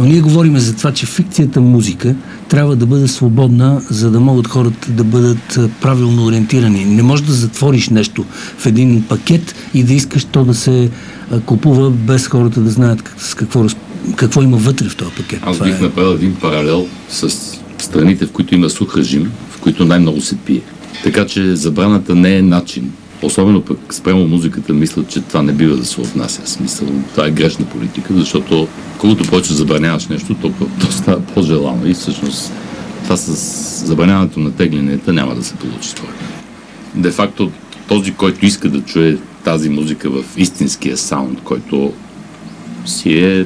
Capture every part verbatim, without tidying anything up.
Но ние говорим за това, че фикцията музика трябва да бъде свободна, за да могат хората да бъдат правилно ориентирани. Не можеш да затвориш нещо в един пакет и да искаш то да се купува без хората да знаят с какво, какво има вътре в този пакет. Аз бих е... направил един паралел с страните, в които има сух режим, в които най-много се пие. Така че забраната не е начин. Особено пък спрямо музиката, мисля, че това не бива да се отнася. Смисъл, това е грешна политика, защото колкото повече забраняваш нещо, толкова то става по-желано. И всъщност това с забраняването на тегленията няма да се получи това. Де факто, този, който иска да чуе тази музика в истинския саунд, който си е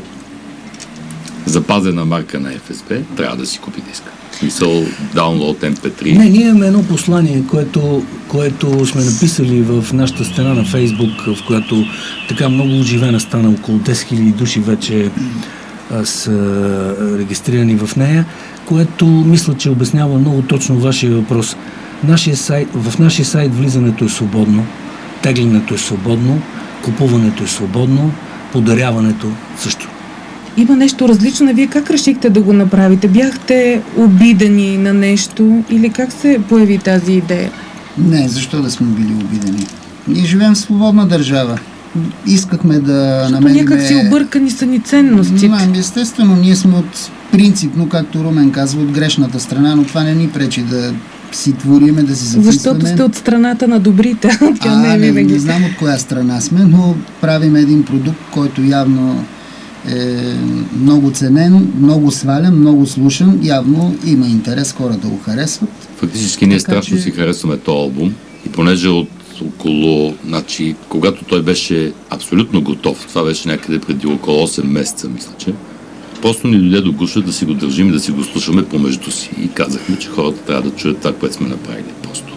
запазена марка на Еф Ес Би, трябва да си купи диска. Смисъл, download Ем Пи три. Не, ние имаме едно послание, което, което сме написали в нашата стена на Фейсбук, в която така много оживена стана, около десет хиляди души вече а, са регистрирани в нея, което мисля, че обяснява много точно вашия въпрос. Нашия сайт, в нашия сайт влизането е свободно, теглянето е свободно, купуването е свободно, подаряването също. Има нещо различно. Вие как решихте да го направите? Бяхте обидени на нещо или как се появи тази идея? Не, защо да сме били обидени? Ние живеем в свободна държава. Искахме да Защото намерим... някак си объркани са ни ценностите. Не, естествено, ние сме от принципно, както Румен казва, от грешната страна, но това не ни пречи да си твориме, да си записваме. Защото сте от страната на добрите. а, не, е не, не знам от коя страна сме, но правим един продукт, който явно е много ценен, много свален, много слушан. Явно има интерес, хората го харесват. Фактически ние страшно че... си харесваме този албум и понеже от около, значи, когато той беше абсолютно готов, това беше някъде преди около осем месеца, мисля, че просто ни дойде до гуша да си го държим и да си го слушаме помежду си и казахме, че хората трябва да чуят това, което сме направили просто.